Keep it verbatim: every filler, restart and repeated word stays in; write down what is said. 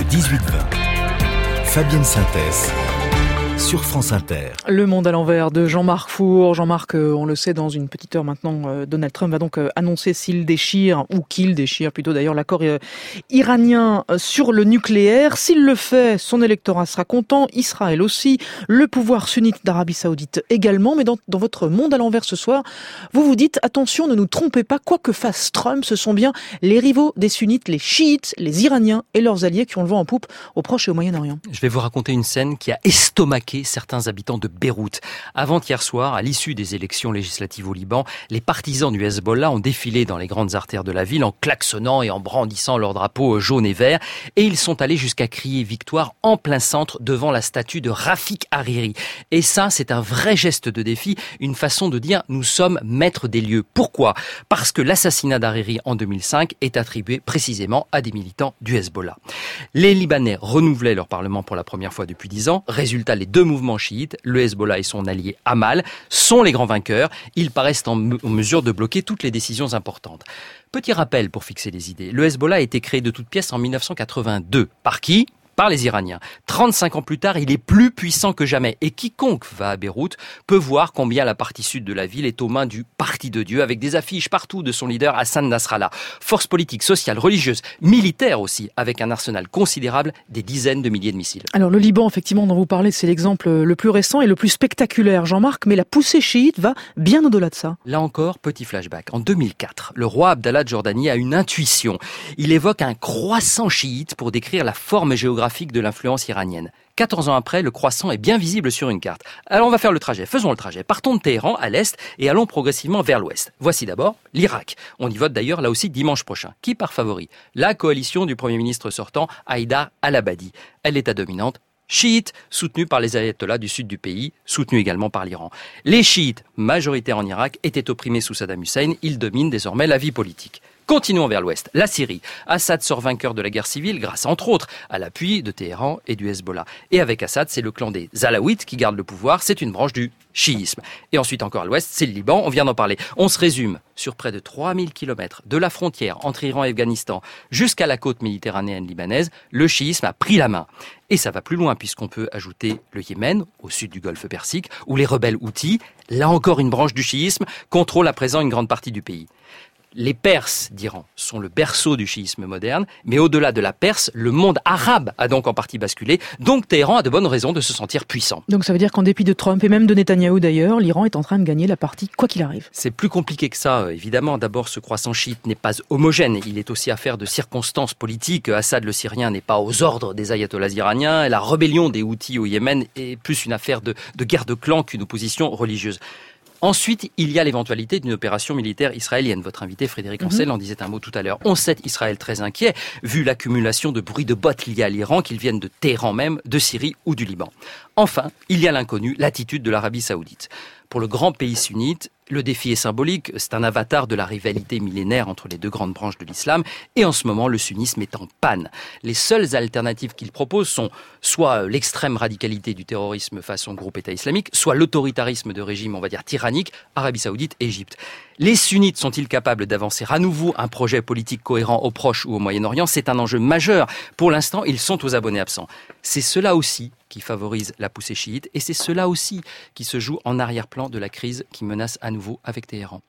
dix-huit vingt. Fabienne Synthèse sur France Inter. Le monde à l'envers de Jean-Marc Four. Jean-Marc, euh, on le sait, dans une petite heure maintenant, euh, Donald Trump va donc euh, annoncer s'il déchire, ou qu'il déchire plutôt d'ailleurs, l'accord euh, iranien euh, sur le nucléaire. S'il le fait, son électorat sera content, Israël aussi, le pouvoir sunnite d'Arabie Saoudite également. Mais dans, dans votre monde à l'envers ce soir, vous vous dites, attention, ne nous trompez pas, quoi que fasse Trump, ce sont bien les rivaux des sunnites, les chiites, les Iraniens et leurs alliés qui ont le vent en poupe au Proche et au Moyen-Orient. Je vais vous raconter une scène qui a estomaqué certains habitants de Beyrouth. Avant-hier soir, à l'issue des élections législatives au Liban, les partisans du Hezbollah ont défilé dans les grandes artères de la ville en klaxonnant et en brandissant leur drapeau jaune et vert, et ils sont allés jusqu'à crier victoire en plein centre devant la statue de Rafik Hariri. Et ça, c'est un vrai geste de défi, une façon de dire nous sommes maîtres des lieux. Pourquoi ? Parce que l'assassinat d'Hariri en deux mille cinq est attribué précisément à des militants du Hezbollah. Les Libanais renouvelaient leur parlement pour la première fois depuis dix ans. Résultat, les deux mouvements chiites, le Hezbollah et son allié Hamal, sont les grands vainqueurs. Ils paraissent en, me- en mesure de bloquer toutes les décisions importantes. Petit rappel pour fixer les idées. Le Hezbollah a été créé de toutes pièces en dix-neuf cent quatre-vingt-deux. Par qui ? Par les Iraniens. trente-cinq ans plus tard, il est plus puissant que jamais. Et quiconque va à Beyrouth peut voir combien la partie sud de la ville est aux mains du Parti de Dieu, avec des affiches partout de son leader Hassan Nasrallah. Force politique, sociale, religieuse, militaire aussi, avec un arsenal considérable, des dizaines de milliers de missiles. Alors le Liban, effectivement, dont vous parlez, c'est l'exemple le plus récent et le plus spectaculaire, Jean-Marc, mais la poussée chiite va bien au-delà de ça. Là encore, petit flashback. En deux mille quatre, le roi Abdallah de Jordanie a une intuition. Il évoque un croissant chiite pour décrire la forme géographique de l'influence iranienne. quatorze ans après, le croissant est bien visible sur une carte. Alors on va faire le trajet, faisons le trajet. Partons de Téhéran à l'est et allons progressivement vers l'ouest. Voici d'abord l'Irak. On y vote d'ailleurs là aussi dimanche prochain. Qui part favori ? La coalition du Premier ministre sortant, Haïdar al-Abadi. Elle est à dominante chiite, soutenue par les ayatollahs du sud du pays, soutenue également par l'Iran. Les chiites, majoritaires en Irak, étaient opprimés sous Saddam Hussein. Ils dominent désormais la vie politique. Continuons vers l'ouest, la Syrie. Assad sort vainqueur de la guerre civile grâce, entre autres, à l'appui de Téhéran et du Hezbollah. Et avec Assad, c'est le clan des Alaouites qui garde le pouvoir, c'est une branche du chiisme. Et ensuite encore à l'ouest, c'est le Liban, on vient d'en parler. On se résume, sur près de trois mille kilomètres de la frontière entre Iran et Afghanistan jusqu'à la côte méditerranéenne libanaise, le chiisme a pris la main. Et ça va plus loin puisqu'on peut ajouter le Yémen, au sud du golfe Persique, où les rebelles houthis, là encore une branche du chiisme, contrôlent à présent une grande partie du pays. Les Perses d'Iran sont le berceau du chiisme moderne, mais au-delà de la Perse, le monde arabe a donc en partie basculé, donc Téhéran a de bonnes raisons de se sentir puissant. Donc ça veut dire qu'en dépit de Trump et même de Netanyahou d'ailleurs, l'Iran est en train de gagner la partie quoi qu'il arrive. C'est plus compliqué que ça, évidemment. D'abord, ce croissant chiite n'est pas homogène. Il est aussi affaire de circonstances politiques. Assad le Syrien n'est pas aux ordres des ayatollahs iraniens. Et la rébellion des Houthis au Yémen est plus une affaire de, de guerre de clans qu'une opposition religieuse. Ensuite, il y a l'éventualité d'une opération militaire israélienne. Votre invité Frédéric Ancel en disait un mot tout à l'heure. On sait Israël très inquiet, vu l'accumulation de bruits de bottes liés à l'Iran, qu'ils viennent de Téhéran même, de Syrie ou du Liban. Enfin, il y a l'inconnu, l'attitude de l'Arabie Saoudite. Pour le grand pays sunnite, le défi est symbolique, c'est un avatar de la rivalité millénaire entre les deux grandes branches de l'islam, et en ce moment, le sunnisme est en panne. Les seules alternatives qu'il propose sont soit l'extrême radicalité du terrorisme façon groupe État islamique, soit l'autoritarisme de régime, on va dire, tyrannique, Arabie Saoudite, Égypte. Les sunnites sont-ils capables d'avancer à nouveau un projet politique cohérent au Proche ou au Moyen-Orient ? C'est un enjeu majeur. Pour l'instant, ils sont aux abonnés absents. C'est cela aussi qui favorise la poussée chiite, et c'est cela aussi qui se joue en arrière-plan de la crise qui menace à nouveau avec Téhéran.